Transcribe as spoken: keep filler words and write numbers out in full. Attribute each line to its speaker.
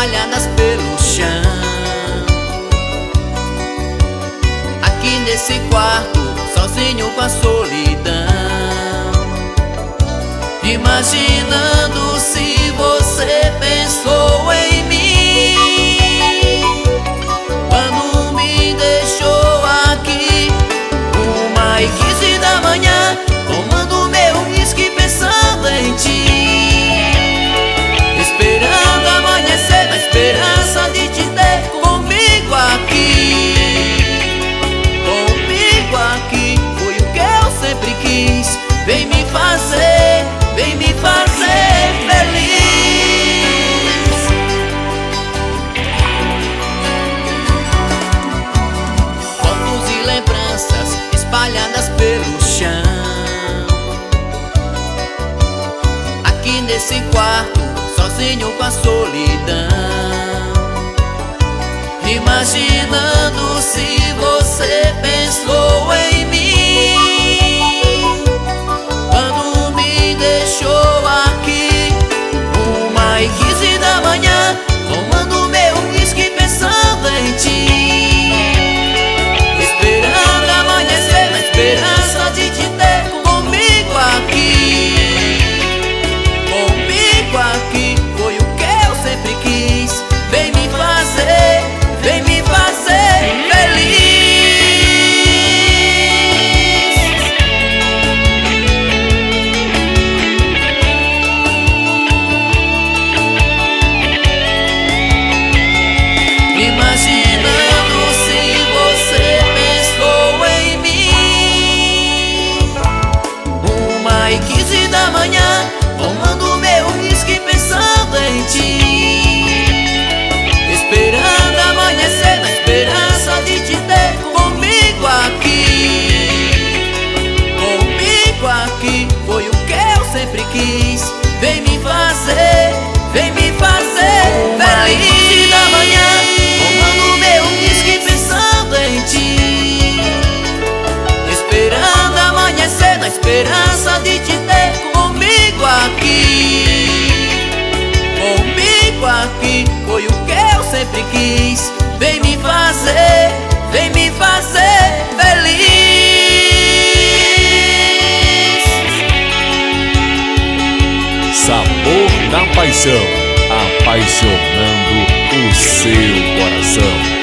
Speaker 1: espalhadas pelo chão. Aqui nesse quarto, sozinho com a solidão, imaginando se você pensou em mim quando me deixou aqui, uma e quinze da manhã, tomando meu uísque pensando em ti, esperando amanhecer na esperança de te ter comigo aqui. Comigo aqui foi o que eu sempre quis. Vem me fazer, vem me fazer feliz. Fotos e lembranças espalhadas pelo chão. Aqui nesse quarto, sozinho com a solidão, imaginando se você pensou em mim quando me deixou aqui, uma e quinze da manhã, tomando meu uísque pensando em ti, esperando amanhecer na esperança de te ter comigo aqui. Comigo aqui foi o que eu sempre quis. Vem me fazer, vem me fazer feliz. Imaginando se você pensou em mim, uma e quinze da manhã, tomando meu uísque pensando em ti, esperando amanhecer na esperança de te ter comigo aqui. Comigo aqui foi o que eu sempre quis. Vem me fazer, vem me fazer feliz da manhã, tomando meu uísque pensando em ti, esperando amanhecer na esperança de te ter comigo aqui. Comigo aqui foi o que eu sempre quis. Vem me fazer, vem me fazer feliz.
Speaker 2: Sabor da Paixão, apaixonando o seu coração.